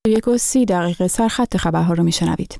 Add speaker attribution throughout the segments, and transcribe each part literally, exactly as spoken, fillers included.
Speaker 1: یک و سی دقیقه سرخط خبرها رو میشنوید.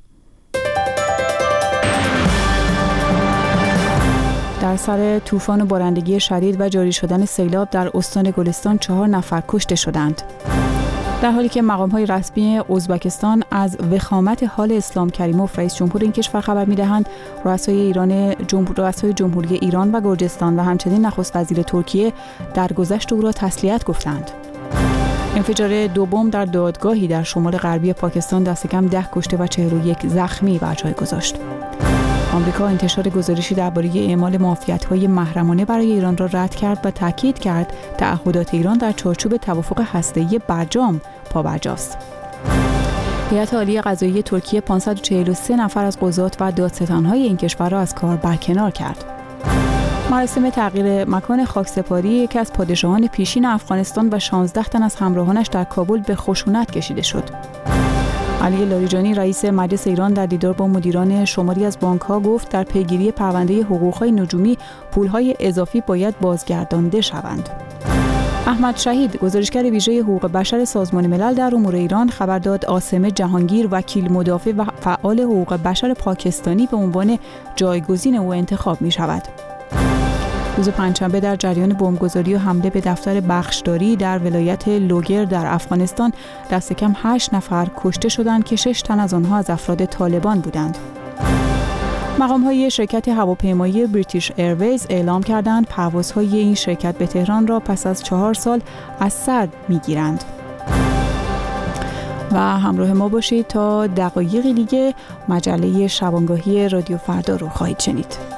Speaker 1: در سر طوفان و بارندگی شدید و جاری شدن سیلاب در استان گلستان چهار نفر کشته شدند. در حالی که مقام‌های رسمی ازبکستان از وخامت حال اسلام کریموف رئیس جمهور این کشور خبر می‌دهند، رؤسای ایران جمهور رؤسای جمهوری ایران و گرجستان و همچنین نخست وزیر ترکیه درگذشت او را تسلیت گفتند. انفجار دو بمب در دادگاهی در شمال غربی پاکستان دست کم ده کشته و چهل و یک زخمی بر جای گذاشت. آمریکا انتشار گزارشی درباره اعمال معافیت‌های محرمانه برای ایران را رد کرد و تاکید کرد تعهدات ایران در چارچوب توافق هسته‌ای برجام پابرجاست. هیئت عالی قضایی ترکیه پانصد و چهل و سه نفر از قضات و دادستان‌های این کشور را از کار برکنار کرد. مراسم تغییر مکان خاکسپاری یکی از پادشاهان پیشین افغانستان و شانزده تن از همراهانش در کابل به خشونت کشیده شد. علی لاریجانی رئیس مجلس ایران در دیدار با مدیران شماری از بانک‌ها گفت در پیگیری پرونده حقوق‌های نجومی پول‌های اضافی باید بازگردانده شوند. احمد شهید گزارشگر ویژه حقوق بشر سازمان ملل در امور ایران خبر داد عاصم جهانگیر وکیل مدافع و فعال حقوق بشر پاکستانی به عنوان جایگزین او انتخاب می‌شود. روز پنجشنبه در جریان بمبگذاری و حمله به دفتر بخشداری در ولایت لوگر در افغانستان دست کم هشت نفر کشته شدند که شش تن از آنها از افراد طالبان بودند. مقام‌های شرکت هواپیمایی بریتیش ایرویز اعلام کردند پروازهای این شرکت به تهران را پس از چهار سال از سر می‌گیرند. و همراه ما باشید تا دقایقی دیگه مجله شبانگاهی رادیو فردا رو خواهید شنید.